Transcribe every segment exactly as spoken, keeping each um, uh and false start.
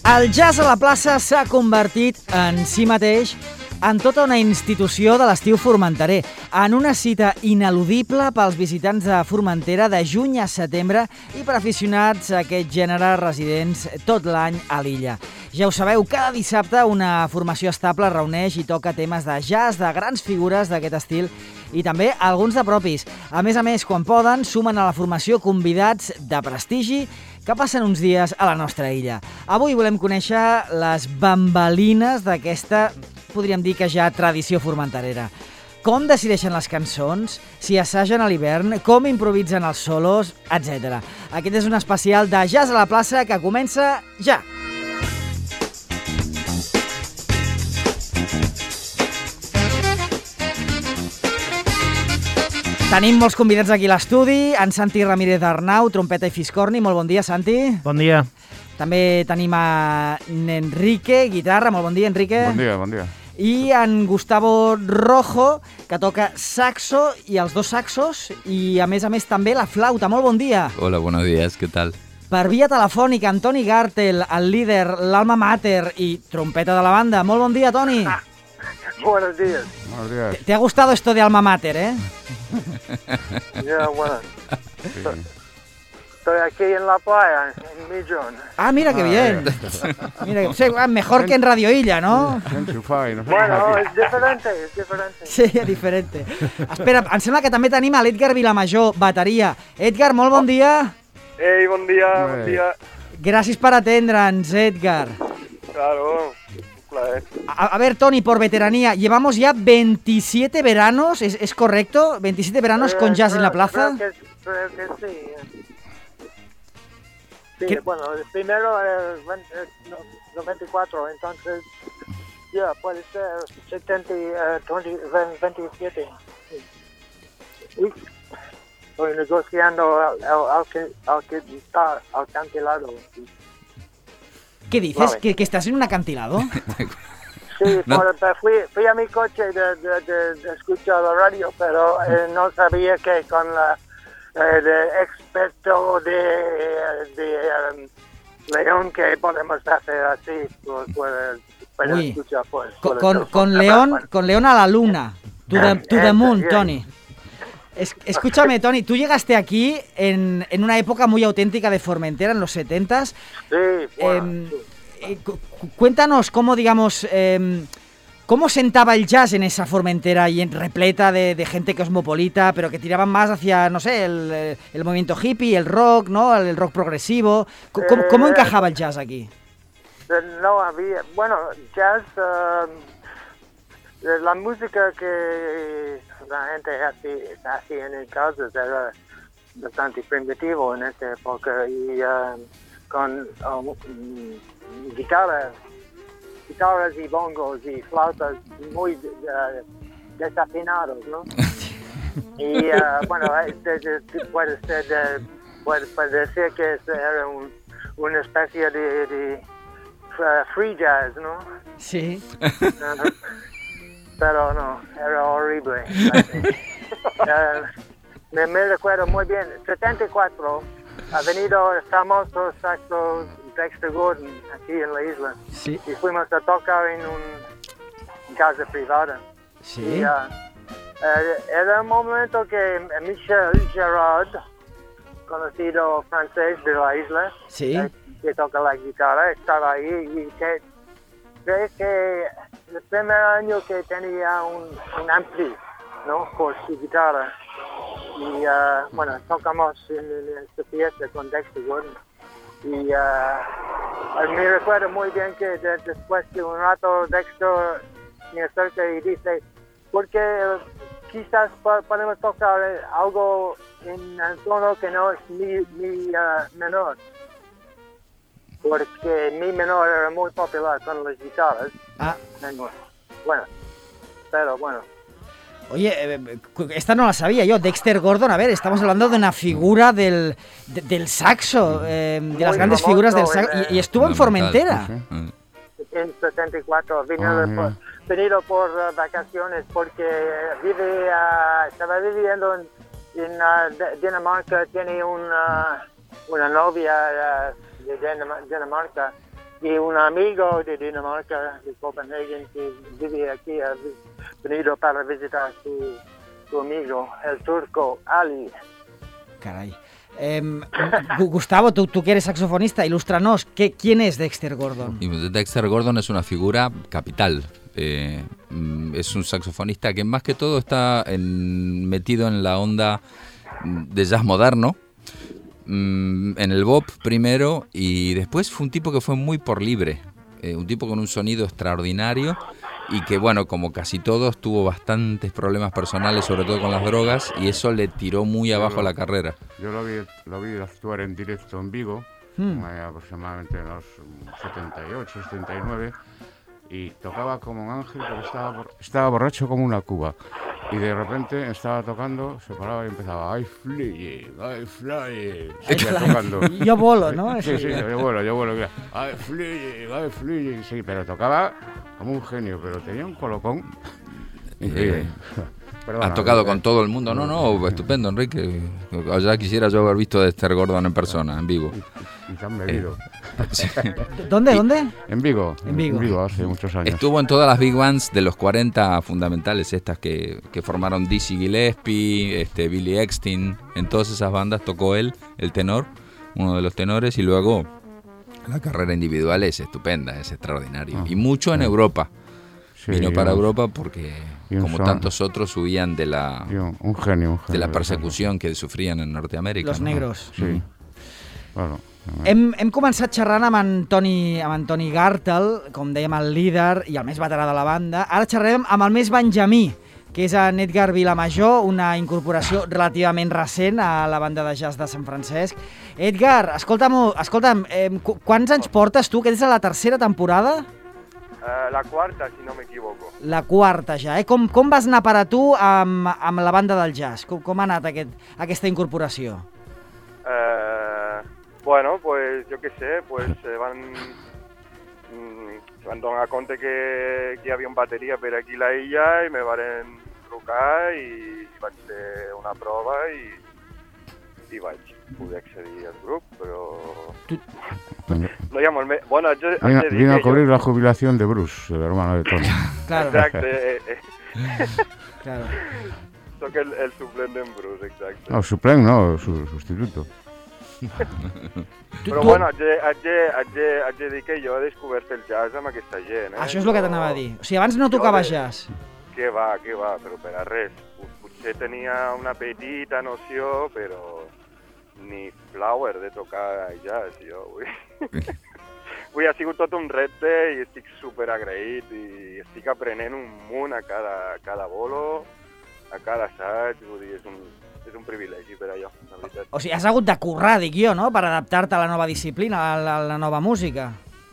El jazz a la plaça s'ha convertit en si mateix en tota una institució de l'estiu formenterer, en una cita ineludible pels visitants de Formentera de juny a setembre i per aficionats a aquest gènere residents tot l'any a l'illa. Ja ho sabeu, cada dissabte una formació estable reuneix i toca temes de jazz, de grans figures d'aquest estil i també alguns de propis. A més a més, quan poden, sumen a la formació convidats de prestigi que passen uns dies a la nostra illa. Avui volem conèixer les bambalines d'aquesta, podríem dir que ja tradició formenterera. Com decideixen les cançons, si assagen a l'hivern, com improvisen els solos, etcètera. Aquest és un especial de Jazz a la plaça que comença ja! Tenim molts convidats aquí a l'estudi. En Santi Ramírez Arnau, trompeta i fiscorni. Molt bon dia, Santi. Bon dia. També tenim a Enrique, guitarra. Molt bon dia, Enrique. Bon dia, bon dia. I en Gustavo Rojo, que toca saxo i els dos saxos, i a més a més també la flauta. Molt bon dia. Hola, buenos días, ¿qué tal? Per via telefònica, Antoni Gartel, el líder, l'alma mater i trompeta de la banda. Molt bon dia, Toni. Ah, buenos días. Buenos días. Te ha gustado esto de alma mater, ¿eh? Ya, bueno. Sí. Estoy aquí en la playa, en Millón. Ah, mira qué Ah, bien. Mira, o sea, mejor que en Radio Illa, ¿no? Enxufar i no sé Bueno, què és diferente, és diferente. Sí, diferente. Espera, em sembla que també tenim a l'Edgar Vilamajor, bateria. Edgar, molt bon dia. Ei, bon dia, Bé. bon dia. Gràcies per atendre'ns, Edgar. Claro, un plaer. A, a ver, Tony, por veteranía, llevamos ya veintisiete veranos, ¿es, es correcto? ¿veintisiete veranos con Eh, jazz en la creo- plaza? Creo que, creo que sí. Sí, ¿Qué? bueno, el primero es veinte, eh, no, noventa y cuatro, entonces ya puede ser setenta, eh, veinte, veintisiete. Sí. Uy, estoy negociando al, al, al que, al que está alcantilado. ¿Qué dices? Vale. ¿Que, que estás en un acantilado? Sí, No. por- pero fui, fui a mi coche de, de, de, de escuchar la radio, pero eh, no sabía que con la eh, de experto de, de um, León que podemos hacer así, por, por, por Uy. escuchar por, Con, por con, el- con bueno, León, bueno. con León a la luna. To the, to the moon, Bien. Tony. Es- escúchame, Tony, tú llegaste aquí en, en una época muy auténtica de Formentera, en los setentas. Sí, bueno, Em, sí. eh, cu- cu- cuéntanos cómo, digamos, em, cómo sentaba el jazz en esa Formentera y en repleta de, de gente cosmopolita, pero que tiraban más hacia, no sé, el, eh, el movimiento hippie, el rock, ¿no? El rock progresivo. C- ¿Cómo, cómo Eh, encajaba el jazz aquí? No había, bueno, jazz, um, la música que la gente hacía, hacía en el casa era bastante primitivo en esta época y um, con um, mm, guitarras, guitarras y bongos y flautas muy uh, desafinados, ¿no? Y uh, bueno, eh, de- de- de- puede ser, de- puede, puede decir que era un, una especie de, de uh, free jazz, ¿no? Sí. Uh, pero no, era horrible. Uh, me, me recuerdo muy bien, setenta y cuatro, ha venido el famoso saxo Dexter Gordon aquí en la isla Sí. y fuimos a tocar en una casa privada. Sí. Y, uh, eh, era un momento que Michel Gerard, conocido francés de la isla, Sí. eh, que toca la guitarra, estaba ahí y que creo que el primer año que tenía un, un ampli, ¿no? Por su guitarra. Y uh, bueno, tocamos en, en esta fiesta con Dexter Gordon. Y uh, me recuerdo muy bien que de- después de un rato Dexter me acerca y dice, porque quizás po- podemos tocar algo en un tono que no es mi, mi uh, menor. Porque mi menor era muy popular con las guitarras. Ah, Bueno, pero bueno. oye, eh, cu- esta no la sabía yo. Dexter Gordon, a ver, estamos hablando de una figura del, de- del saxo, eh, de las Muy grandes famoso figuras del en, saxo. eh, Y, y estuvo en Formentera. Mm. En setenta y cuatro vino, Ah, por, mira. venido por uh, vacaciones porque vive, uh, estaba viviendo en, en uh, D- Dinamarca, tiene una, una novia uh, de Dinam- Dinamarca y un amigo de Dinamarca, de Copenhague, que vive aquí, ha venido para visitar a su, su amigo, el turco Ali. Caray. Eh, Gustavo, tú, tú que eres saxofonista, ilústranos, ¿qué, ¿quién es Dexter Gordon? Dexter Gordon es una figura capital. Eh, es un saxofonista que más que todo está en, metido en la onda de jazz moderno, en el bop primero, y después fue un tipo que fue muy por libre, eh, un tipo con un sonido extraordinario y que, bueno, como casi todos, tuvo bastantes problemas personales, sobre todo con las drogas, y eso le tiró muy abajo lo, la carrera. Yo lo vi, lo vi actuar en directo en Vigo, hmm. aproximadamente en los setenta y ocho, setenta y nueve, y tocaba como un ángel, pero estaba, estaba borracho como una cuba. Y de repente estaba tocando, se paraba y empezaba I fly, I fly, seguía tocando. Yo vuelo, ¿no? Sí, sí, yo vuelo, yo vuelo. I fly, I fly, sí, pero tocaba como un genio, pero tenía un colocón increíble. Eh, Has tocado con todo el mundo, no, no, estupendo, Enrique. Ya quisiera yo haber visto a Dexter Gordon en persona, en vivo. Y, y tan bebido. Eh, sí. ¿Dónde, dónde? En Vigo, en Vigo, en Vigo, hace muchos años. Estuvo en todas las big bands de los cuarenta fundamentales, estas que, que formaron Dizzy Gillespie, este, Billy Eckstine. En todas esas bandas tocó él, el tenor, uno de los tenores, y luego la carrera individual es estupenda, es extraordinario. Ah, y mucho en sí. Europa. Sí, Vino para un, Europa porque, como son, tantos otros, huían de la, un, un genio, un genio, de la persecución que sufrían en Norteamèrica. Los ¿no? negros. Sí. Mm. Bueno, hem, hem començat xerrant amb Antoni, amb Antoni Gartel, com dèiem, el líder i el més veterà de la banda. Ara xerrem amb el més benjamí, que és en Edgar Vilamajor, una incorporació relativament recent a la banda de jazz de Sant Francesc. Edgar, escolta'm, escolta'm eh, quants anys portes tu? Que és la tercera temporada? Uh, la quarta, si no m'equivoco. La quarta ja, eh? Com, com vas anar per a tu amb, amb la banda del jazz? Com, com ha anat aquest, aquesta incorporació? Uh, bueno, pues jo què sé, pues eh, van, mm, van donar compte que, que hi havia un bateria per aquí a la illa i me varen trucar i vaig fer una prova i, i vaig poder accedir al grup, però... Tu... No hi ha molt més... Bueno, jo, vino, vino a cobrir jo... la jubilación de Bruce, el hermano de Tony. Claro. Exacte. Eh, eh. Claro. Soc el, el suplent d'en Bruce, exacte. No, suplent no, su sustituto. Però bueno, haig de, haig, de, haig, de, haig de dir que jo he descobert el jazz amb aquesta gent, eh? Això és el que t'anava a dir. O sigui, abans no tocava de... jazz. Que va, que va, però per a res. Potser tenia una petita noció, però... ni flower de tocar jazz, jo. Vull... Vull, ha sigut tot un repte i estic super agraït i estic aprenent un munt a cada, a cada bolo, a cada assaig, vull dir, és un, és un privilegi per allò, la veritat. O sigui, has hagut de currar, dic jo, no?, per adaptar-te a la nova disciplina, a la, a la nova música.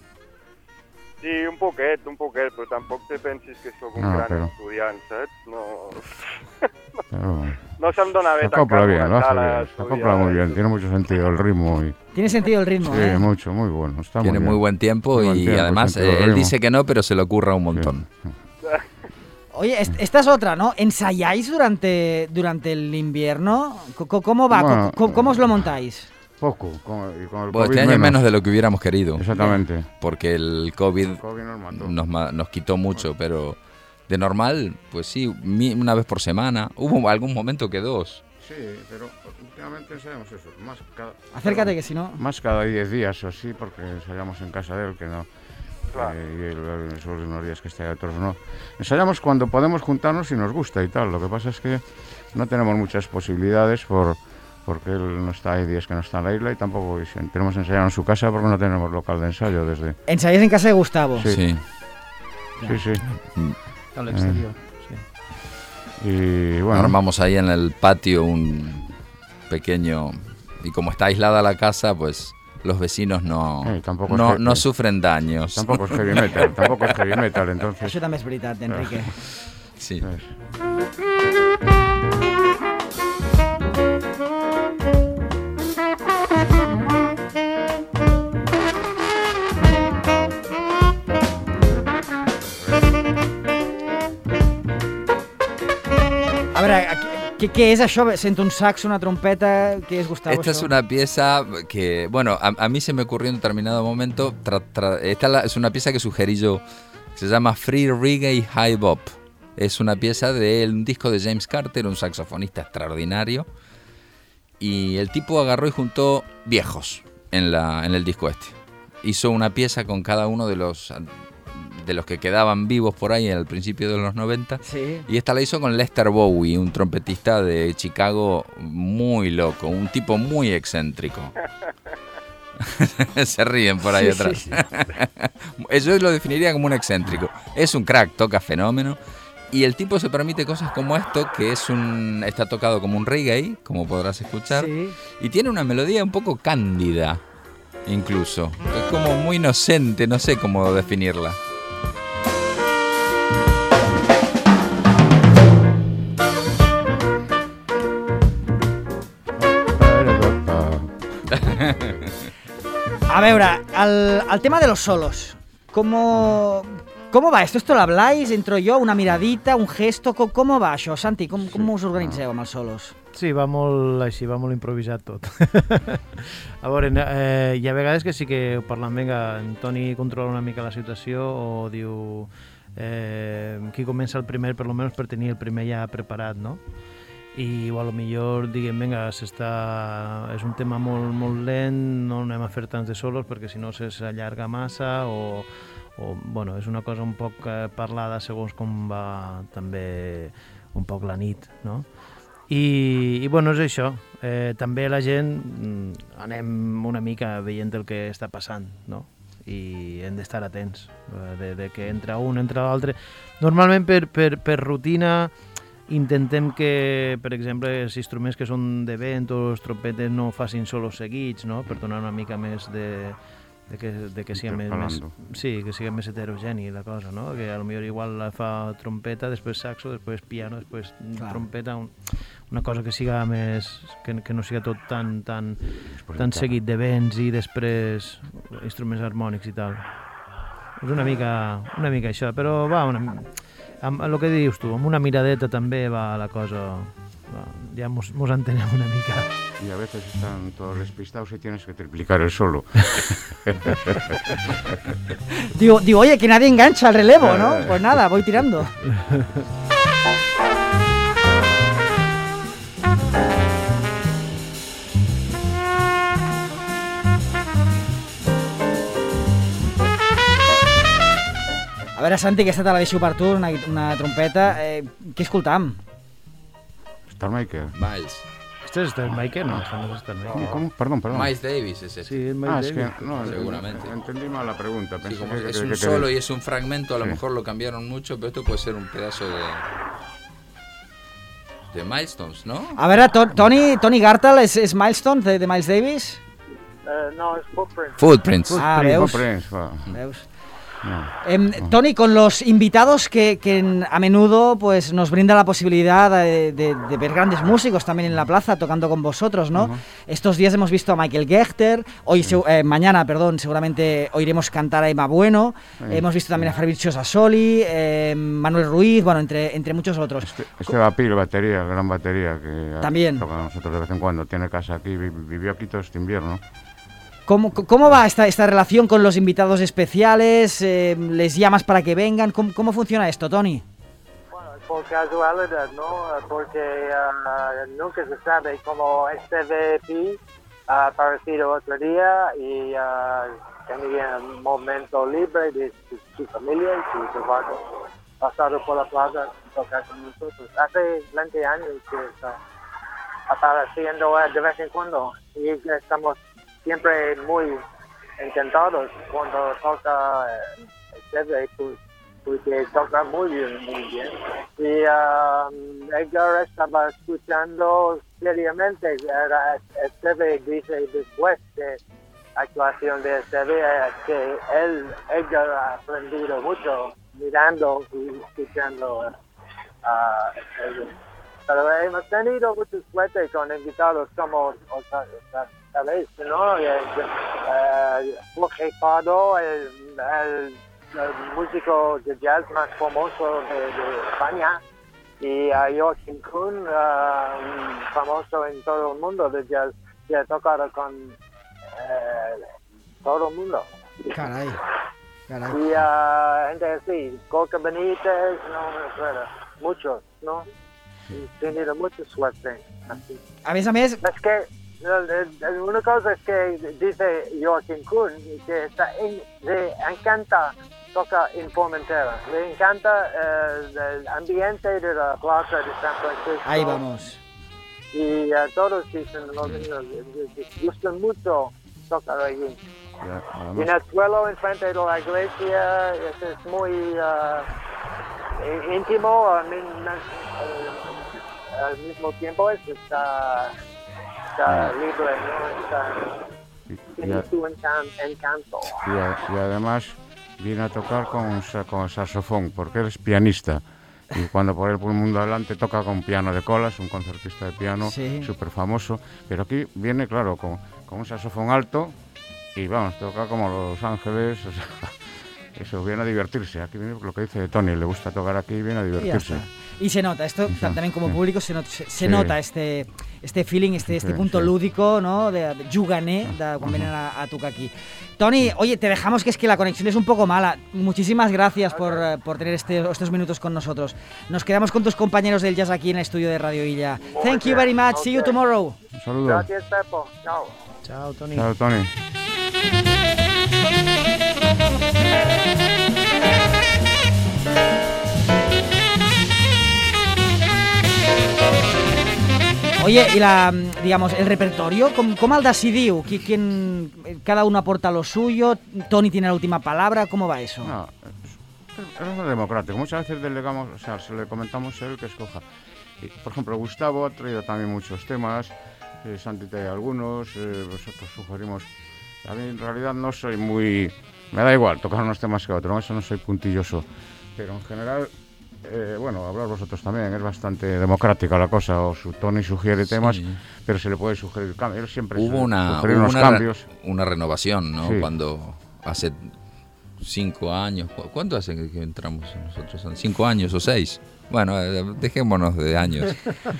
Sí, un poquet, un poquet, però tampoc te pensis que sóc un no, gran però... estudiant, saps? No... Pero... no se'm dona bé tancar una sala. Se acopla muy bien, tiene mucho sentido el ritmo. Y... Tiene sentido el ritmo, sí, ¿eh? mucho, muy bueno. Está tiene muy, muy buen tiempo muy y buen tiempo, además eh, él dice que no, pero se lo ocurra un montón. Sí. Oye, esta es otra, ¿no? ¿Ensayáis durante, durante el invierno? ¿Cómo va? Bueno, ¿Cómo, ¿Cómo os lo montáis? Poco, con, y con el bueno, COVID este año menos. menos de lo que hubiéramos querido. Exactamente. Porque el COVID, el COVID nos, mató. Nos, nos quitó mucho, pero de normal, pues sí, una vez por semana. Hubo algún momento que dos. Sí, pero últimamente ensayamos eso. Más cada, Acércate cada, que si no... Más cada diez días o así, porque ensayamos en casa de él, que no... Claro. Eh, y él, esos unos días que está ahí, otros no. Ensayamos cuando podemos juntarnos y nos gusta y tal. Lo que pasa es que no tenemos muchas posibilidades por... porque él no está, hay días que no está en la isla y tampoco tenemos que ensayar en su casa porque no tenemos local de ensayo desde... ¿Ensayáis en casa de Gustavo? Sí. Sí, sí. sí. Al exterior, eh. sí. Y bueno... Armamos ahí en el patio un pequeño... Y como está aislada la casa, pues los vecinos no, eh, no, es no sufren daños. Tampoco es heavy metal, tampoco es heavy metal, entonces... Això també és veritat, Enrique. Sí. A veure, aquí, ¿Qué, ¿Qué es eso? Siento un saxo, una trompeta. ¿Qué es, Gustavo? Esta eso? es una pieza que, bueno, a, a mí se me ocurrió en determinado momento. Tra, tra, esta la, es una pieza que sugerí yo. Se llama Free Reggae High Bop. Es una pieza de un disco de James Carter, un saxofonista extraordinario. Y el tipo agarró y juntó viejos en, la, en el disco este. Hizo una pieza con cada uno de los... de los que quedaban vivos por ahí al principio de los noventa. Sí. Y esta la hizo con Lester Bowie, un trompetista de Chicago muy loco, un tipo muy excéntrico. Se ríen por ahí sí, atrás. Sí, sí. Yo lo definiría como un excéntrico. Es un crack, toca fenómeno. Y el tipo se permite cosas como esto, que es un está tocado como un reggae, como podrás escuchar. Sí. Y tiene una melodía un poco cándida, incluso. Es como muy inocente, no sé cómo definirla. A veure, el, el tema de los solos. ¿Cómo, ¿Cómo va esto? ¿Esto lo habláis? ¿Entro yo? ¿Una miradita? ¿Un gesto? ¿Cómo, cómo va això? Santi, com, com us organitzeu amb els solos? Sí, va molt així, va molt improvisat tot. A veure, eh, hi ha vegades que sí que parlant, vinga, en Toni controla una mica la situació o diu eh, qui comença el primer, per almenys per tenir el primer ja preparat, no? I o a lo millor diguem, vinga, és un tema molt, molt lent, no anem a fer tants de solos perquè si no s'allarga massa o, o bueno, és una cosa un poc parlada segons com va també un poc la nit, no? I, i bueno, és això. Eh, també la gent anem una mica veient el que està passant, no? I hem d'estar atents, de, de que entra un, entra l'altre. Normalment per, per, per rutina intentem que, per exemple, els instruments que són de vent o els trompetes no facin solos seguits, no? Per donar una mica més de, de que, de que sigui més, més, sí, que sigui més heterogeni la cosa, no? Que potser igual la fa trompeta, després saxo, després piano, després Clar. trompeta, un, una cosa que siga més, que, que no siga tot tan, tan, tan seguit de vents i després instruments harmònics i tal. És una mica, una mica això, però va, una, amb el que dius tu, amb una miradeta també va la cosa, va, ya mos, mos entenem una mica. Y a veces están todos despistados y tienes que triplicar el solo. digo, digo, oye, que nadie engancha el relevo, ¿no? Pues nada, voy tirando. A veure, Santi, aquesta te la deixo per tu, una, una trompeta. Eh, què escoltam? Starmaker. Miles. ¿Este es Starmaker? No, este no es Starmaker. ¿Cómo, ¿Cómo? Perdón, perdón. Miles Davis es este. Sí, es Miles ah, Davis. es que no, seguramente. Entendí mal la pregunta. Sí, Pensé como que, es que, un que, solo que... y es un fragmento, a lo sí. mejor lo cambiaron mucho, pero esto puede ser un pedazo de... de Milestones, ¿no? A veure, to Toni, Toni Gartal és, és Milestone, de, de Miles Davis? Uh, no, es Footprints. Footprints. Ah, veus? Footprints, va. ¿Veus? No. Eh, Toni, con los invitados que, que a menudo pues, nos brinda la posibilidad de, de, de ver grandes músicos también en la plaza tocando con vosotros, ¿no? Uh-huh. Estos días hemos visto a Michael Gechter, hoy uh-huh. eh, mañana, perdón, seguramente oiremos cantar a Emma Bueno, uh-huh. hemos visto también a Fabrizio Sassoli, eh, Manuel Ruiz, bueno, entre, entre muchos otros. Este, este va a Pil, batería, gran batería, que también toca con nosotros de vez en cuando, tiene casa aquí, vivió aquí todo este invierno. ¿Cómo, ¿Cómo va esta, esta relación con los invitados especiales? Eh, ¿Les llamas para que vengan? ¿Cómo, cómo funciona esto, Toni? Bueno, por casualidad, ¿no? Porque uh, nunca se sabe cómo este V I P ha aparecido otro día y uh, tenía un momento libre de su, su familia y su trabajo. Pasado por la plaza, tocar con nosotros. Hace veinte años que está apareciendo uh, de vez en cuando y estamos siempre muy encantados cuando toca eh, porque toca muy bien, muy bien. Y uh, Edgar estaba escuchando seriamente, era, Esteve dice después de la actuación de Esteve que él, Edgar ha aprendido mucho mirando y escuchando a uh, Esteve. Pero hemos tenido mucha suerte con invitados como ¿sabéis? ¿No? El, el, Jorge Pardo, el, el, el músico de jazz más famoso de, de España, Y a Joachim Kuhn, uh, un famoso en todo el mundo de jazz, que ha tocado con uh, todo el mundo. Caray, caray. Y uh, gente así, Coca Benítez, no me acuerdo, muchos, ¿no? Y he tenido mucha suerte. Así. A més a més, Es que uh, una cosa es que dice Joachim Kuhn, que está en, le encanta tocar en Formentera, le encanta uh, el ambiente de la plaza de San Francisco. ahí vamos. Y uh, todos dicen, los niños, les gustan mucho tocar allí. Ya, Y además, en el suelo enfrente de la iglesia es, es muy uh, íntimo, al, min- uh, al mismo tiempo es, está, está libre, ¿no? Está, y, y tiene a- su encan- encanto. y a- y además viene a tocar con, sa- con el saxofón, porque él es pianista. Y cuando por él por el mundo adelante toca con piano de cola, es un concertista de piano Sí. súper famoso. Pero aquí viene, claro, con, con un saxofón alto y vamos, toca como Los Ángeles. O sea, eso, viene a divertirse. Aquí viene lo que dice Tony, le gusta tocar aquí y viene a Y ya divertirse. está. Y se nota, esto Sí, también como sí. público se, not- se, se Sí. nota este, este feeling, este, este Sí, punto sí. lúdico, ¿no? De, de jugané, de cuando vienen a, a tocar aquí. Tony, oye, te dejamos que es que la conexión es un poco mala. Muchísimas gracias por, eh, por tener este, estos minutos con nosotros. Nos quedamos con tus compañeros del jazz aquí en el estudio de Radio Illa. Thank you very much. See you Ok. tomorrow. Un saludo. Gracias, Pepo. Chao. Chao, Toni. Chao, Tony. Oye, y la, digamos, el repertorio, ¿cómo, cómo el decidiu? ¿Qui- quién, cada uno aporta lo suyo? ¿Tony tiene la última palabra? ¿Cómo va eso? No, es, es muy democrático. Muchas veces delegamos, o sea, se le comentamos a él que escoja. Y, por ejemplo, Gustavo ha traído también muchos temas, eh, Santi trae algunos, eh, nosotros sugerimos. A mí en realidad no soy muy... Me da igual tocar unos temas que otros, eso no soy puntilloso. Pero en general, eh, bueno, hablar vosotros también, es bastante democrática la cosa. O su Tony sugiere temas, Sí. pero se le puede sugerir cambios. Él siempre Hubo su- una, sugerir hubo unos una, re- cambios. una renovación, ¿no? Sí. Cuando hace cinco años, ¿cu- ¿cuánto hace que- que entramos nosotros? ¿Son ¿Cinco años o seis? Bueno, eh, dejémonos de años,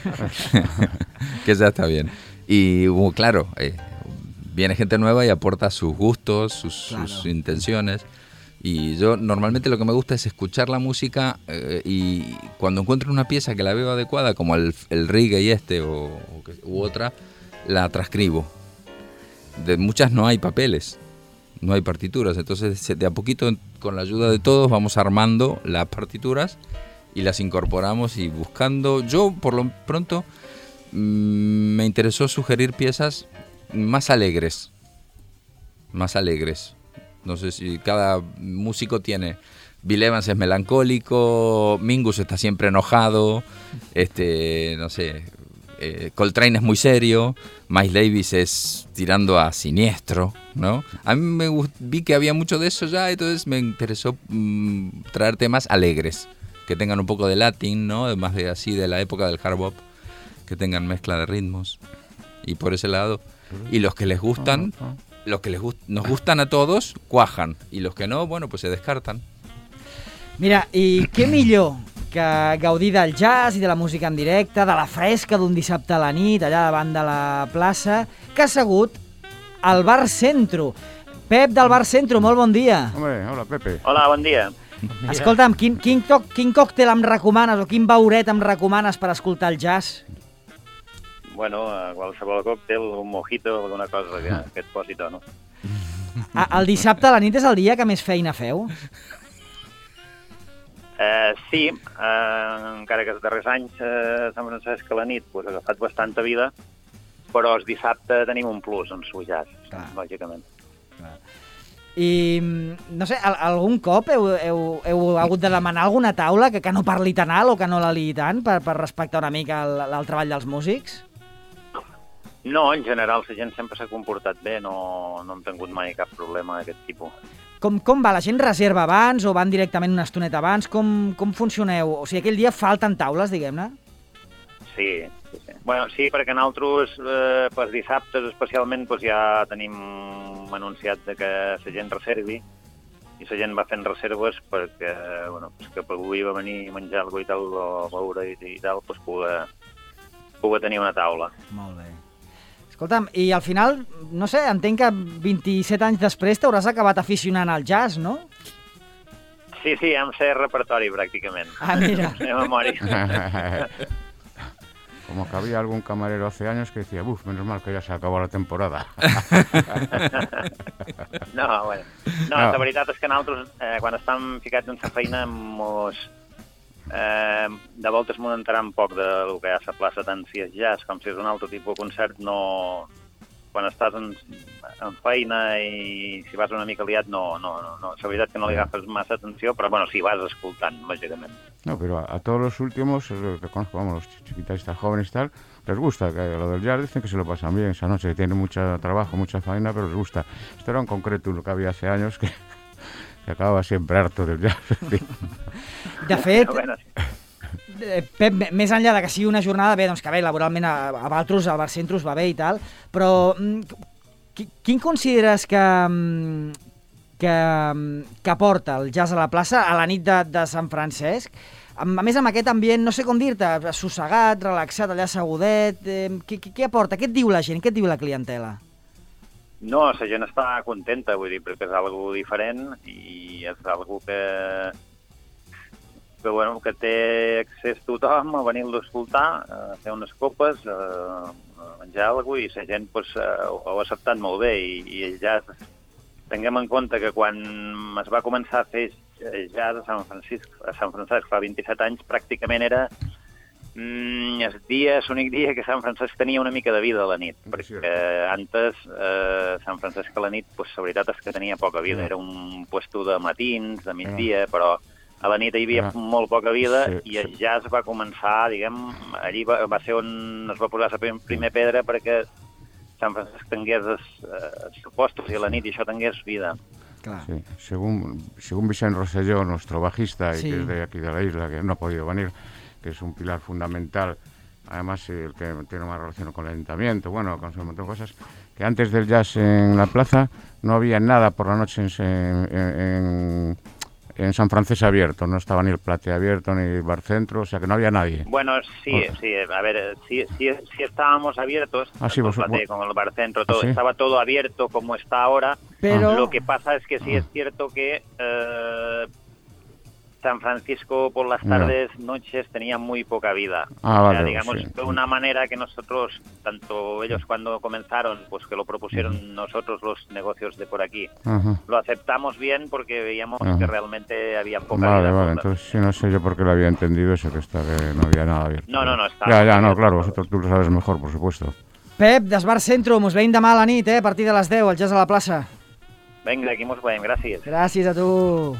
que ya está bien. Y hubo, claro, eh, viene gente nueva y aporta sus gustos, sus, sus Claro. intenciones. Y yo normalmente lo que me gusta es escuchar la música eh, y cuando encuentro una pieza que la veo adecuada, como el, el reggae y este o, o que- u otra, la transcribo. De muchas no hay papeles, no hay partituras, entonces se- de a poquito con la ayuda de todos vamos armando las partituras y las incorporamos y buscando. Yo por lo pronto mm, me interesó sugerir piezas más alegres, más alegres. No sé si cada músico tiene... Bill Evans es melancólico, Mingus está siempre enojado, este, no sé, eh, Coltrane es muy serio, Miles Davis es tirando a siniestro, ¿no? A mí me gust- vi que había mucho de eso ya, entonces me interesó mm, traer temas alegres, que tengan un poco de latín, ¿no? Más de así de la época del hard bop, que tengan mezcla de ritmos. Y por ese lado, y los que les gustan, los que les gust- nos gustan a todos, cuajan, y los que no, bueno, pues se descartan. Mira, i què millor que gaudir del jazz i de la música en directe, de la fresca d'un dissabte a la nit, allà davant de la plaça, que ha assegut al Bar Centro. Pep del Bar Centro, molt bon dia. Hombre, hola Pepe. Hola, bon dia. Escolta'm, quin, quin, toc, quin còctel em recomanes o quin beuret em recomanes per escoltar el jazz? Bueno, eh, qualsevol còctel, un mojito, alguna cosa que, que et posi tono. A, el dissabte a la nit és el dia que més feina feu? Eh, sí, eh, encara que els darrers anys eh, Sant Francesc a la nit pues, ha agafat bastanta vida, però el dissabte tenim un plus en su jazz, Clar. lògicament. I, no sé, al, algun cop heu, heu, heu hagut de demanar alguna taula que, que no parli tan alt o que no la liï tant per, per respectar una mica el, el treball dels músics? No, en general, la gent sempre s'ha comportat bé, no, no hem tingut mai cap problema d'aquest tipus. Com, com va? La gent reserva abans o van directament una estoneta abans? Com, com funcioneu? O sigui, aquell dia falten taules, diguem-ne? Sí, sí, sí. Bueno, sí, perquè nosaltres, eh, pels dissabtes especialment, pues ja tenim anunciat de que la gent reservi i la gent va fent reserves perquè, bueno, pues que pugui venir a menjar alguna i tal, o beure i, i tal, pues poder, poder tenir una taula. Molt bé. Escolta'm, i al final, no sé, entenc que vint-i-set anys després t'hauràs acabat aficionant al jazz, no? Sí, sí, em sé repertori pràcticament. Ah, mira. De memòria. Como que había algún camarero hace años que decía, uff, menos mal que ya se acabó la temporada. No, bueno. No, no, la veritat és que nosaltres, eh, quan estem ficats en la feina, mos, eh, de voltes m'ho entenem poc del que hi ha a la plaça, tant si és jazz com si és un altre tipus de concert, no... Quan estàs en, en feina i si vas una mica liat, no, no, no, no. La veritat és que no li agafes massa atenció, però bueno, sí, vas escoltant, lògicament. No, pero a, a todos los últimos, que conozco, vamos, los chiquitas jóvenes y tal, les gusta, que lo del jazz dicen que se lo pasan bien esa noche, que tienen mucho trabajo, mucha faena, pero les gusta. Esto era en concreto lo que había hace años, que, que acababa siempre harto del jazz. De fet, Bueno, sí. eh, Pep, m- més enllà de que sigui una jornada bé, doncs que bé, laboralment a, a Valtros, al Bar Centros va bé i tal, però mm, qui- quin consideres que, mm, que, mm, que aporta el jazz a la plaça a la nit de, de Sant Francesc? A a més, amb aquest ambient, no sé com dir-te, assossegat, relaxat, allà assegudet, eh, què, què, què aporta? Què et diu la gent? Què et diu la clientela? No, la gent està contenta, vull dir, perquè és algo diferent i és algo que, que, bueno, que té accés tothom a venir-lo a escoltar, a fer unes copes, a, a menjar alguna cosa, i la gent pues, ho, ho ha acceptat molt bé. I, i ja tinguem en compte que quan es va començar a fer jazz a Sant Francisc, a Sant Francesc fa vint-i-set anys, pràcticament era mm, el dia, l'únic dia que Sant Francesc tenia una mica de vida a la nit, perquè antes eh, Sant Francesc a la nit, pues, la veritat és que tenia poca vida, era un puesto de matins, de migdia, però a la nit hi havia molt poca vida i el jazz va començar, diguem, allí va, va ser on es va posar la primera pedra perquè Sant Francesc tingués els, els postos i a la nit i això tingués vida. Clar. Sí, según, según Vicente Rosselló, nuestro bajista, Sí. y que es de aquí de la isla, que no ha podido venir, que es un pilar fundamental, además el que tiene más relación con el ayuntamiento, bueno, con un montón de cosas, que antes del jazz en la plaza no había nada por la noche en, en, en, en San Francés abierto, no estaba ni el Plate abierto ni el Bar Centro, o sea que no había nadie. Bueno, sí, sí, a ver, sí, sí, sí estábamos abiertos, Ah, sí, tanto vos- el Plate vos- como el Bar Centro, todo, ¿Ah, sí? estaba todo abierto como está ahora. Pero... Lo que pasa es que sí es cierto que eh, San Francisco por las Ya. tardes, noches, tenía muy poca vida. Ah, O vale, sea, digamos, sí. de una manera que nosotros, tanto ellos cuando comenzaron, pues que lo propusieron nosotros los negocios de por aquí, Ajá. lo aceptamos bien porque veíamos Ajá. que realmente había poca Vale, vida. vale, por la- entonces sí, no sé yo por qué lo había entendido eso, que, está, que no había nada abierto. No, no, no, está- Ya, ya, no, claro, vosotros tú lo sabes mejor, por supuesto. Pep, des Bar Centro, mos veiem demà a la nit, eh, a partir de les deu, al jazz a la plaça. Venga, aquí nos vemos, gracias. Gràcies a tu.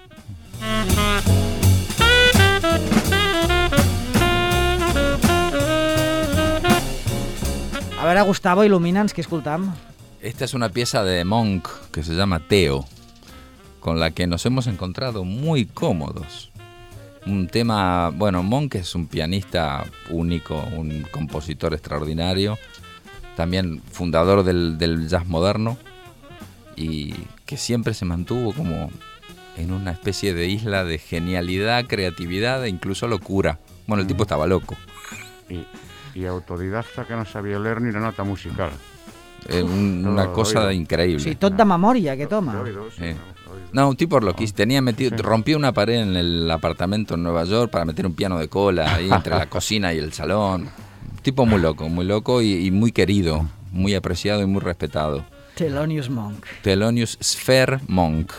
A veure, Gustavo, il·lumina'ns, què escoltam? Esta es una pieza de Monk que se llama Teo, con la que nos hemos encontrado muy cómodos. Un tema, bueno, Monk es un pianista único, un compositor extraordinario, también fundador del, del jazz moderno y que siempre se mantuvo como en una especie de isla de genialidad, creatividad e incluso locura. Bueno, el tipo estaba loco. Y, y autodidacta que no sabía leer ni la nota musical. Eh, un- No, una lo cosa oído. increíble. O sigui, tot de memòria, aquest home. Lo he oído, sí, Eh. lo he oído. No, un tipo loquísimo. Tenía metido, Sí. rompió una pared en el apartamento en Nueva York para meter un piano de cola ahí entre la cocina y el salón. Un tipo muy loco, muy loco y, y muy querido, muy apreciado y muy respetado. Thelonious Monk. Thelonious Sphere Monk.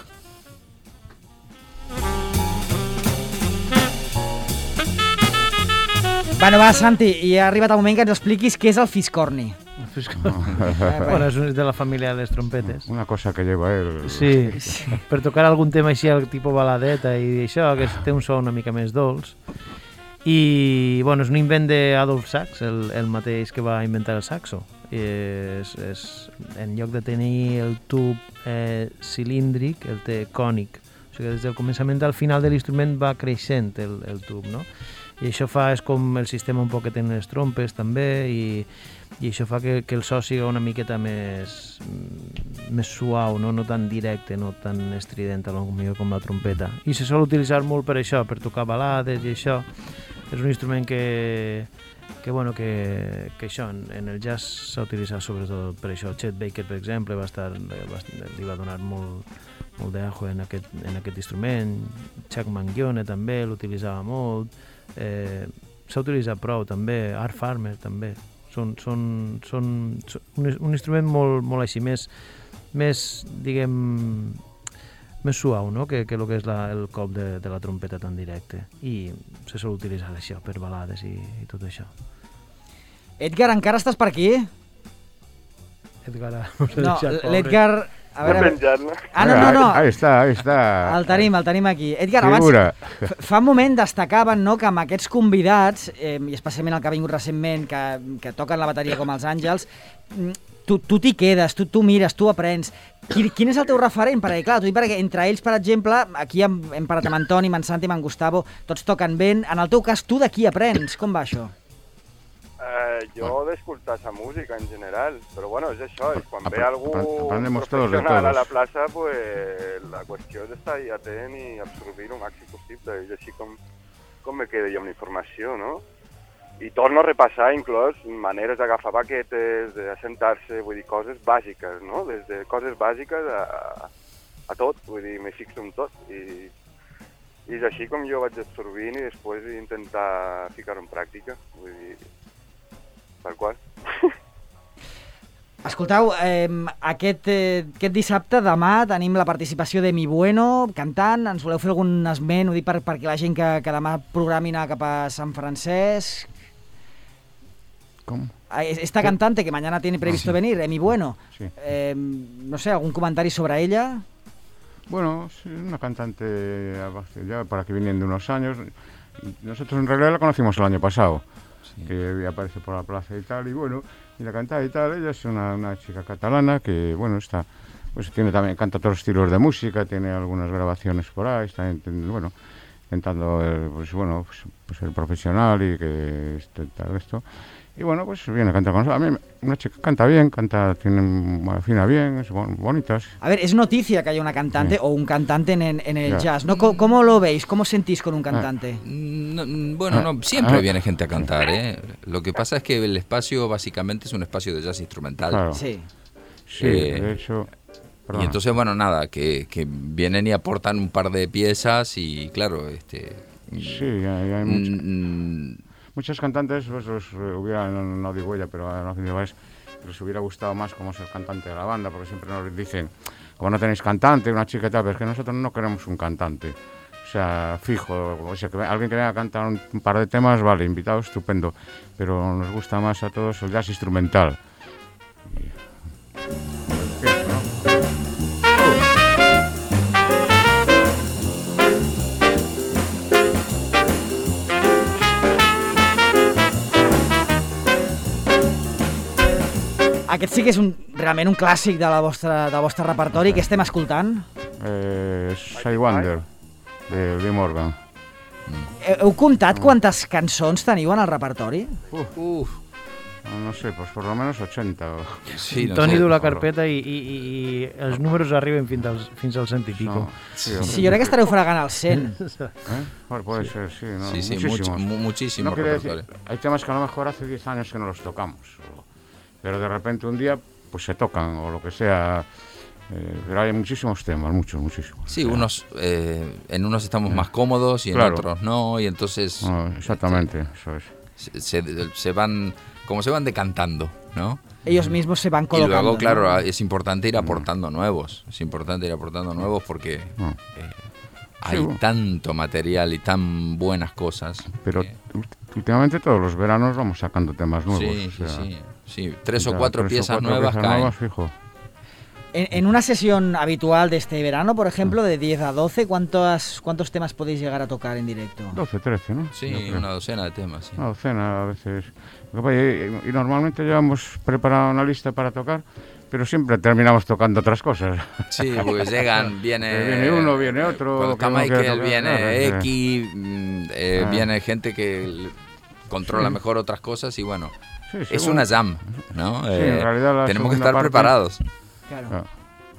Bueno, va, Santi, i ha arribat el moment que ens expliquis què és el fiscorni. Bueno, és de la família de les trompetes. Una cosa que lleva él. Sí, per tocar algun tema així, el tipus baladeta i això, que té un so una mica més dolç. I, bueno, és un invent d'Adolf Sax, el, el mateix que va inventar el saxo. I és, és, en lloc de tenir el tub eh, cilíndric, el té cònic. O sigui, des del començament al final de l'instrument va creixent el, el tub, no? I això fa, és com el sistema un poc que tenen les trompes també, i, i això fa que, que el so sigui una miqueta més, més suau, no? No tan directe, no tan estrident, potser com la trompeta. I se sol utilitzar molt per això, per tocar balades i això. És un instrument que, que, bueno, que, que això, en, en el jazz s'ha utilitzat sobretot per això. Chet Baker, per exemple, va estar, va, li va donar molt, molt d'ajo en, aquest, en aquest instrument. Chuck Mangione també l'utilitzava molt. Eh, s'ha utilitzat prou també. Art Farmer també. Són, són, són, són un, un instrument molt, molt així, més, més diguem, més suau, no? que, que el que és la, el cop de, de la trompeta tan directe. I se sol utilitzar això per balades i, i tot això. Edgar, encara estàs per aquí? Edgar, no, l'Edgar... A veure, a veure. Ah, no, no, no. Ahí està, ahí està. El tenim, el tenim aquí. Edgar, abans, fa un moment destacaven, no, que amb aquests convidats, eh, i especialment el que ha vingut recentment, que, que toquen la bateria com els Àngels, tu, tu t'hi quedes, tu, tu mires, tu aprens. Quin, quin és el teu referent? Perquè, clar, tu dic perquè entre ells, per exemple, aquí hem, hem parlat amb Antoni, amb en Santi, amb en Gustavo, tots toquen ben. En el teu cas, tu de qui aprens? Com va això? Eh, jo d'escoltar sa música en general, però bueno, és això, és quan Ap ve algú professional a la plaça, pues la qüestió és estar atent i absorbir el màxim possible, és així com, com me quedo jo amb la informació, no? I torno a repassar inclús maneres d'agafar baquetes, d'assentar-se, vull dir, coses bàsiques, no? Des de coses bàsiques a, a tot, vull dir, me fixo en tot, i, i és així com jo vaig absorbint i després intentar ficar-ho en pràctica, vull dir, tal qual. Escolteu, eh, aquest, eh, aquest dissabte, demà, tenim la participació de Mi Bueno, cantant. Ens voleu fer algun esment? Ho dic per, perquè la gent que, que demà programi anar cap a Sant Francesc. Com? Esta cantante que mañana tiene previsto ah, sí. venir, eh, Mi Bueno. Sí. Eh, no sé, ¿algún comentario sobre ella? Bueno, sí, una cantante ya para que vienen de unos años. Nosotros en realidad la conocimos el año pasado. Sí. Que aparece por la plaza y tal, y bueno, y la cantaba y tal. Ella es una, una chica catalana que, bueno, está, pues tiene también, canta todos los estilos de música, tiene algunas grabaciones por ahí, está, bueno, intentando, el, pues bueno, pues, pues ser profesional y que esto, tal, esto. Y bueno, pues viene a cantar con nosotros. A mí una chica canta bien, canta, tiene, afina bien, es bon, bonitas. A ver, es noticia que haya una cantante sí. o un cantante en, en el ya. jazz, ¿no? ¿Cómo, ¿Cómo lo veis? ¿Cómo sentís con un cantante? Ah. No, bueno, no, siempre ah. viene gente a cantar, ¿eh? Lo que pasa es que el espacio básicamente es un espacio de jazz instrumental. Claro. Sí. Sí, eh, de hecho... Perdona. Y entonces, bueno, nada, que, que vienen y aportan un par de piezas y, claro, este... Sí, hay, hay mucho... Mm, muchos cantantes pues los hubieran, no, no digo ella, pero no digo es, les hubiera gustado más como ser cantante de la banda, porque siempre nos dicen, como no tenéis cantante, una chica y tal, pero es que nosotros no queremos un cantante. O sea, fijo, o sea, que alguien que venga a cantar un, un par de temas, vale, invitado, estupendo, pero nos gusta más a todos el jazz instrumental. Aquest sí que és un, realment un clàssic de la vostra, del vostre repertori. Què estem escoltant? Eh, Say Wonder, de Lee Morgan. Heu comptat quantes cançons teniu en el repertori? Uf, uf. No sé, pues por lo menos ochenta. Sí, no Toni sé. Du la carpeta i, i, i els números arriben fins al, fins al cent i pico. No, sí, sí, jo crec que estareu fregant al cent. ¿Eh? Bueno, puede ser, sí. No, sí, sí, muchísimos. Much, muchísimo no repertorio. Decir, hay temas que a lo mejor hace diez años que no los tocamos. Pero de repente un día pues se tocan o lo que sea, eh, pero hay muchísimos temas, muchos, muchísimos. Sí, unos, eh, en unos estamos eh. más cómodos y en claro. otros no, y entonces... No, exactamente, este, eso es. Se, se, se van, como se van decantando, ¿no? Ellos mismos se van colocando. Y luego, claro, ¿no? es importante ir aportando no. nuevos, es importante ir aportando nuevos porque no. eh, hay sí, bueno. tanto material y tan buenas cosas. Pero que... últimamente todos los veranos vamos sacando temas nuevos. Sí, o sea, sí, sí. Sí, tres o cuatro tres piezas o cuatro nuevas piezas caen. Nuevas, fijo. En, en una sesión habitual de este verano, por ejemplo, de diez a doce, ¿cuántos, ¿cuántos temas podéis llegar a tocar en directo? doce, trece, ¿no? Sí, una docena de temas. Sí. Una docena a veces. Y, y normalmente llevamos preparada una lista para tocar, pero siempre terminamos tocando otras cosas. Sí, pues llegan, viene... viene uno, viene otro... Cuando está Michael, viene nada, X, eh, ah. viene gente que controla sí. mejor otras cosas y bueno... Sí, es una jam, ¿no? Sí, eh, en realidad la tenemos que estar parte, preparados. Claro.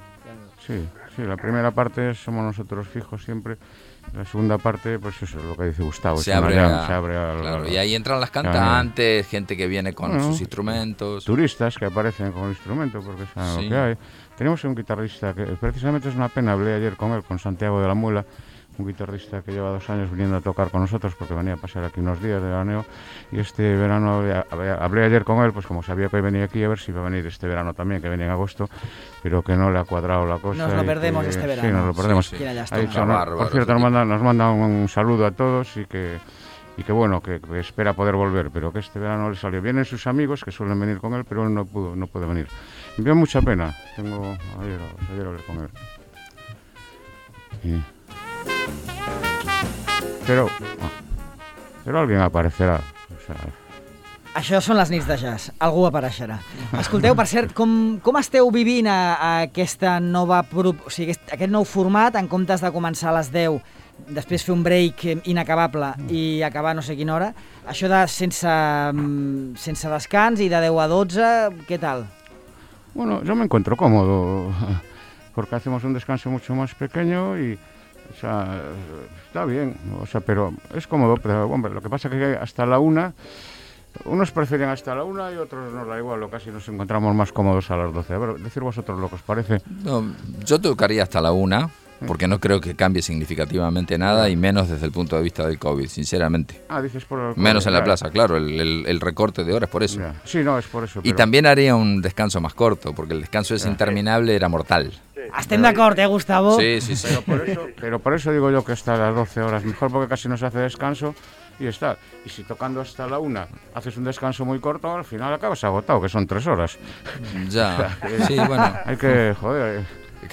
Sí, sí, la primera parte somos nosotros fijos siempre. La segunda parte, pues eso es lo que dice Gustavo. Se abre, jam, a, se abre a, claro, a, y ahí entran las cantantes, gente que viene con bueno, sus instrumentos. Turistas que aparecen con el instrumento, porque saben sí. lo que hay. Tenemos un guitarrista que precisamente es una pena, hablé ayer con él, con Santiago de la Muela, un guitarrista que lleva dos años viniendo a tocar con nosotros porque venía a pasar aquí unos días de veraneo, y este verano hablé, hablé ayer con él, pues como sabía que venía aquí, a ver si iba a venir este verano también, que viene en agosto, pero que no le ha cuadrado la cosa. Nos lo perdemos que, este verano. Sí, nos lo perdemos. Sí, sí. Ha dicho, no, bárbaro, por cierto, nos manda, nos manda un saludo a todos y que, y que bueno, que, que espera poder volver, pero que este verano le salió. Vienen sus amigos que suelen venir con él, pero él no pudo, no puede venir. Me dio mucha pena. Tengo ayer, ayer hablé con él. Y... Però, però alguien aparecerà. O sea... Això són les nits de jazz, algú apareixerà. Escolteu, per cert, com, com esteu vivint a, a aquesta nova, o sigui, aquest, aquest nou format, en comptes de començar a les deu, després fer un break inacabable i acabar no sé quina hora, això de sense, sense descans i de deu a dotze, què tal? Bueno, yo me encuentro cómodo, porque hacemos un descanso mucho más pequeño y... O sea, está bien, o sea, pero es cómodo, pero hombre, lo que pasa es que hasta la una, unos prefieren hasta la una y otros nos da igual, o casi nos encontramos más cómodos a las doce. A ver, decir vosotros lo que os parece. No, yo tocaría hasta la una, porque no creo que cambie significativamente nada, y menos desde el punto de vista del COVID, sinceramente. Ah, dices por el COVID. Menos en la ya. plaza, claro, el, el, el recorte de horas, por eso. Ya. Sí, no, es por eso. Y pero... también haría un descanso más corto, porque el descanso es ya. interminable, era mortal. Estem d'acord, eh, Gustavo? Sí, sí, sí. Pero por, eso, pero por eso digo yo que hasta las doce horas mejor, porque casi no se hace descanso y está. Y si tocando hasta la una haces un descanso muy corto, al final acabas agotado, que son tres horas. Ya, sí, bueno. Hay que, joder,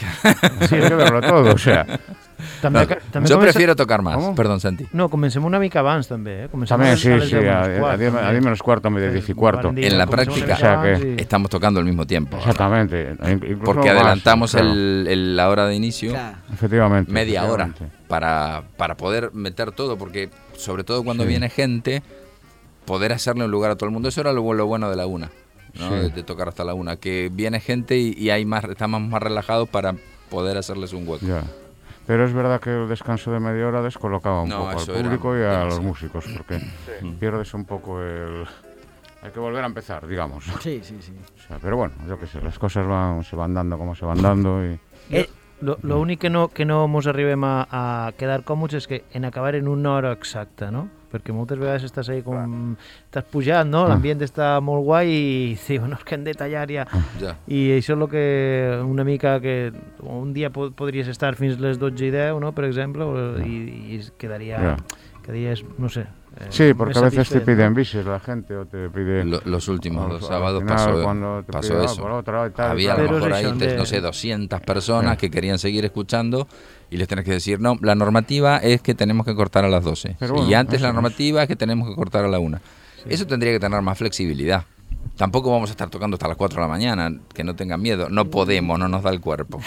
sí, hay que verlo todo, o sea... També, no, també jo comença... prefiero tocar más, ¿Cómo? Perdón, Santi. No, comencem una mica abans també, eh? Comencem También, a sí, les sí, deu a, menys quart, a, diez, a diez menos cuarto, a diez y cuarto. En la práctica, o sea que... y... estamos tocando al mismo tiempo. Exactamente. Incluso porque más, adelantamos claro. el, el, la hora de inicio, Claro. Efectivamente, media efectivamente. hora, para, para poder meter todo, porque sobre todo cuando Sí. viene gente, poder hacerle un lugar a todo el mundo. Eso era lo, lo bueno de la una, ¿no? Sí. de, de tocar hasta la una, que viene gente y, y hay más, estamos más relajados para poder hacerles un hueco. Ya. Pero es verdad que el descanso de media hora descolocaba un No, poco al eso era público y a demasiado. los músicos, porque Sí. pierdes un poco el... Hay que volver a empezar, digamos. Sí, sí, sí. O sea, pero bueno, yo qué sé, las cosas van, se van dando como se van dando y... Eh, Lo, lo únic que no, que no mos arribem a, a quedar còmodes és que en acabar en una hora exacta, no? Perquè moltes vegades estàs ahí com... Estàs pujant, no? L'ambient està molt guai i sí, bueno, és que hem de tallar ja. Ya. I això és el que una mica que un dia pod podries estar fins les dotze i deu, no? Per exemple, o, i, i quedaria... Ja. Quedaries, no sé... Eh, Sí, porque a més veces te satisfet, piden ¿no? bises la gente o te pide... Lo- los últimos al- los al sábados final, pasó, cuando te pasó piden, ah, eso. por otra y tal, Había a claro. lo Pero mejor es ahí, eso, te- de- no sé, doscientas personas Sí. que querían seguir escuchando y les tenés que decir, no, la normativa es que tenemos que cortar a las doce. Pero y bueno, antes eso la es. normativa es que tenemos que cortar a la una. Eso tendría que tener más flexibilidad. Tampoco vamos a estar tocando hasta las cuatro de la mañana, que no tengan miedo. No podemos, no nos da el cuerpo.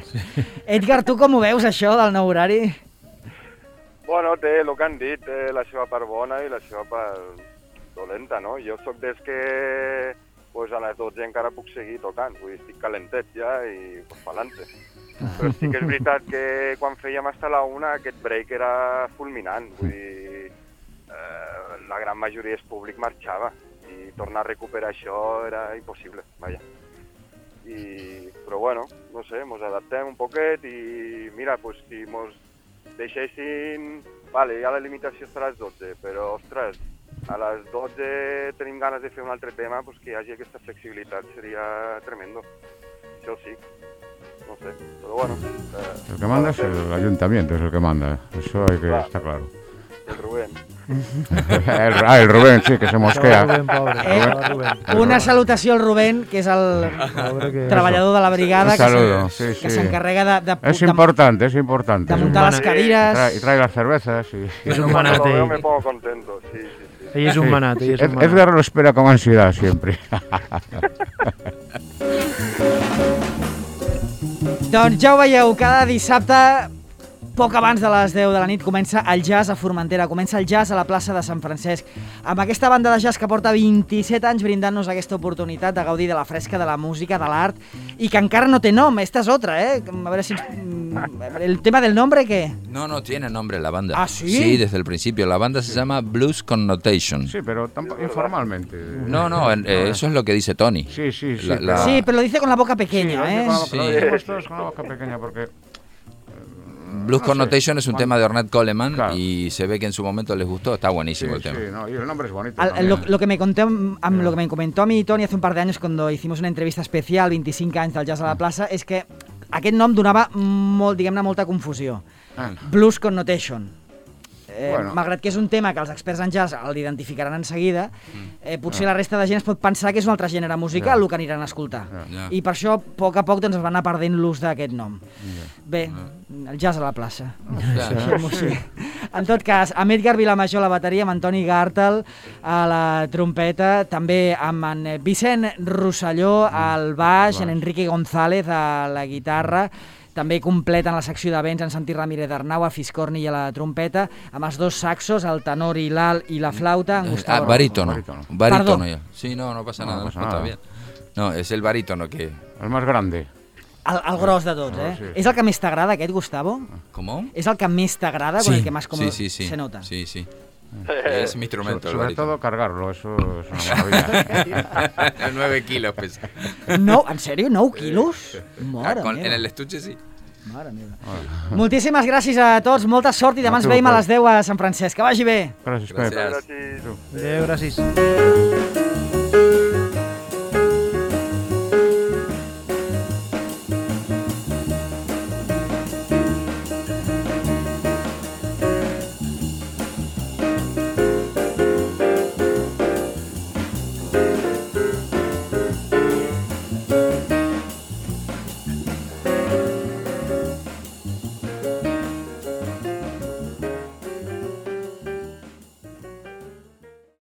Edgar, tu com ho veus, això del nou horari? Bueno, té el que han dit, té la seva part bona i la seva part dolenta, no? Jo sóc des que pues, a les dotze encara puc seguir tocant, vull dir, estic calentet ja i pues, pa'lante. Però sí que és veritat que quan fèiem hasta la una aquest break era fulminant, vull dir, eh, la gran majoria del públic marxava i tornar a recuperar això era impossible, vaja. I, però bueno, no sé, mos adaptem un poquet i mira, pues, si mos deixessin... Vale, ja la limitació està a les dotze, però, ostres, a les dotze tenim ganes de fer un altre tema, pues que hi hagi aquesta flexibilitat seria tremendo. Això sí, no sé, però bueno... Eh, El que manda es el ayuntamiento, es el que manda. Eso hay que... Claro. está claro. El Rubén. el, ah, el Rubén, sí, que se mosquea. Rubén, pobre, Eh, pobre Rubén. Una salutació al Rubén, que és el Pobre que... treballador de la brigada, Un que saludo, se- sí, que sí. s'encarrega de, de, Es de, importante, es importante. de muntar les humana. Y cadires. trae, y trae las cervezas y... És un Cuando manat, lo veo ell. me pongo contento, sí, sí, sí. Ell és un Sí, manat, ell és Ed- un manat. Edgar lo espera con ansiedad siempre. Doncs ja ho veieu, cada dissabte poc abans de les deu de la nit comença el jazz a Formentera, comença el jazz a la plaça de Sant Francesc, amb aquesta banda de jazz que porta vint-i-set anys brindant-nos aquesta oportunitat de gaudir de la fresca, de la música, de l'art, i que encara no té nom. Esta és otra, ¿eh? A ver si... ¿El tema del nombre qué? No, no tiene nombre la banda. ¿Ah, sí? Sí, desde el principio. La banda se llama Blues Connotation. Sí, pero tampoco, informalmente. No, no, eh, eso es lo que dice Tony. Sí, sí, sí. La- la- Sí, pero lo dice con la boca pequeña, sí, ¿eh? Con la, Sí. Lo decimos todos con la boca pequeña porque... Blues no Connotation sé, es un cuando- tema de Ornette Coleman Claro. y se ve que en su momento les gustó. Está Sí, buenísimo el sí, tema. no, y el nombre es bonito Al- también. lo, lo que me contó, am- lo que me comentó a mi Toni hace un par de años cuando hicimos una entrevista especial, veinticinc anys del Jazz a la plaça, és que aquest nom donava molt, diguem-ne, molta confusió. Ah. Blues Connotation. Eh, Bueno. Malgrat que és un tema que els experts en jazz l'identificaran en seguida, eh, potser la resta de gent es pot pensar que és un altre gènere musical Ja. el que aniran a escoltar. Ja. I per això, a poc a poc, doncs, es va anar perdent l'ús d'aquest nom. Bé, el jazz a la plaça. Claro. Sí. En tot cas, amb Edgar Vilamajor a la bateria, amb Antoni Gàrtel a la trompeta, també amb en Vicent Rosselló al baix, en Enrique González a la guitarra, també completen la secció de vents en Santi Ramírez Arnau a fiscorni i a la trompeta, amb els dos saxos, el tenor i l'alt i la flauta, en Ah, Gustavo. barítono. Barítono. Barítono Perdón. ya. Sí, no, no pasa No, nada. no pasa está nada. bien. No, es el barítono que... El más grande. El, el gros de tots, eh? Sí. És el que més t'agrada, aquest, Gustavo? ¿Cómo? És el que més t'agrada, con el que más cómodo sí, sí, sí. se nota. Sí, sí. Es mi instrumento, So- el sobre barítono. todo cargarlo, eso es una maravilla. nueve kilos pesa. No, en sèrio? nou quilos? Ah, Mare con- meva. en el estuche sí. Mare meva. Moltíssimes gràcies a tots, molta sort i demà A ens tu, veiem a Pep. les deu a Sant Francesc. Que vagi bé! Gracias, Pep. Gracias. Gràcies. Adéu, gràcies.